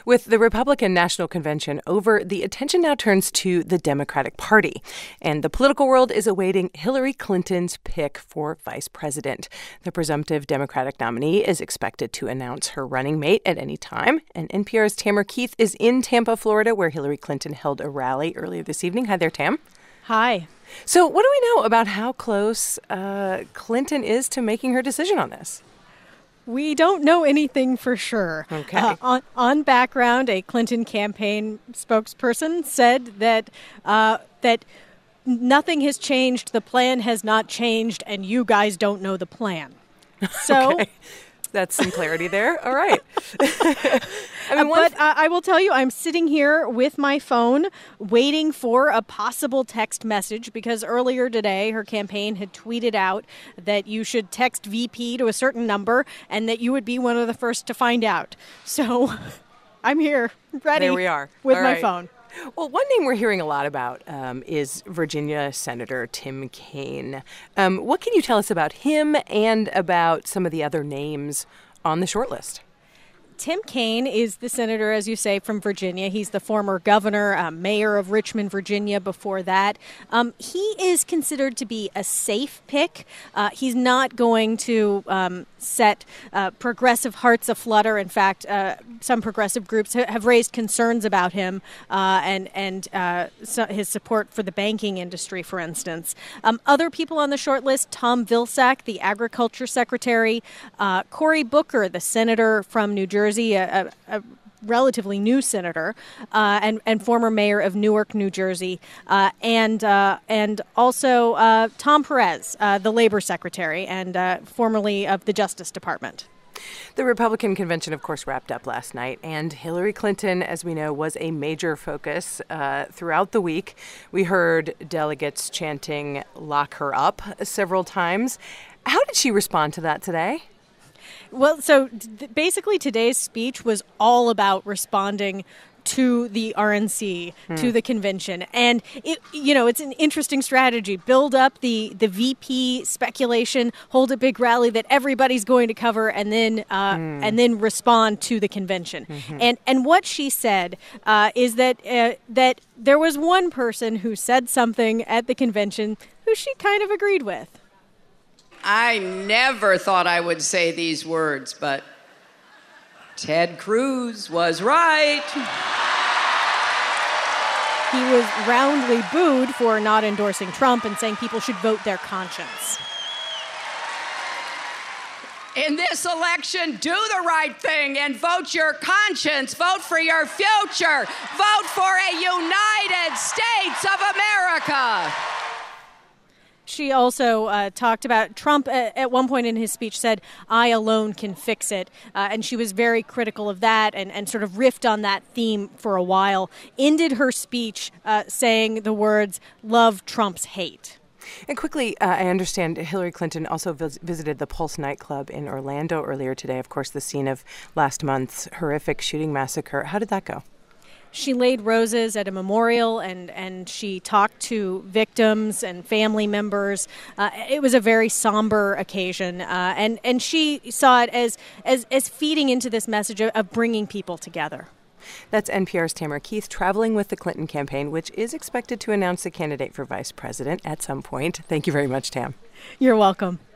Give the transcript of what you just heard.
With the Republican National Convention over, the attention now turns to the Democratic Party. And the political world is awaiting Hillary Clinton's pick for vice president. The presumptive Democratic nominee is expected to announce her running mate at any time. And NPR's Tamara Keith is in Tampa, Florida, where Hillary Clinton held a rally earlier this evening. Hi there, Tam. Hi. So what do we know about how close Clinton is to making her decision on this? We don't know anything for sure. Okay. On background, a Clinton campaign spokesperson said that nothing has changed, the plan has not changed, and you guys don't know the plan. So okay. That's some clarity there. All right. I will tell you, I'm sitting here with my phone waiting for a possible text message because earlier today her campaign had tweeted out that you should text VP to a certain number and that you would be one of the first to find out. So I'm here, ready. There we are. With All my right. phone. Well, one name we're hearing a lot about is Virginia Senator Tim Kaine. What can you tell us about him and about some of the other names on the shortlist? Tim Kaine is the senator, as you say, from Virginia. He's the former governor, mayor of Richmond, Virginia before that. He is considered to be a safe pick. He's not going to set progressive hearts aflutter. In fact, some progressive groups have raised concerns about him and his support for the banking industry, for instance. Other people on the short list, Tom Vilsack, the agriculture secretary, Cory Booker, the senator from New Jersey, a relatively new senator, and former mayor of Newark, New Jersey, and also Tom Perez, the labor secretary and formerly of the Justice Department. The Republican convention, of course, wrapped up last night, and Hillary Clinton, as we know, was a major focus throughout the week. We heard delegates chanting, "Lock her up," several times. How did she respond to that today? Well, so basically today's speech was all about responding to the RNC, to the convention. And, it's an interesting strategy. Build up the VP speculation, hold a big rally that everybody's going to cover, and then respond to the convention. Mm-hmm. And what she said is that there was one person who said something at the convention who she kind of agreed with. I never thought I would say these words, but Ted Cruz was right. He was roundly booed for not endorsing Trump and saying people should vote their conscience. In this election, do the right thing and vote your conscience. Vote for your future. Vote for a United States of America. She also talked about Trump at one point in his speech said, "I alone can fix it." And she was very critical of that and sort of riffed on that theme for a while. Ended her speech saying the words, "Love Trump's hate." And quickly, I understand Hillary Clinton also visited the Pulse nightclub in Orlando earlier today, of course, the scene of last month's horrific shooting massacre. How did that go? She laid roses at a memorial and she talked to victims and family members. It was a very somber occasion, and she saw it as feeding into this message of bringing people together. That's NPR's Tamara Keith traveling with the Clinton campaign, which is expected to announce a candidate for vice president at some point. Thank you very much, Tam. You're welcome.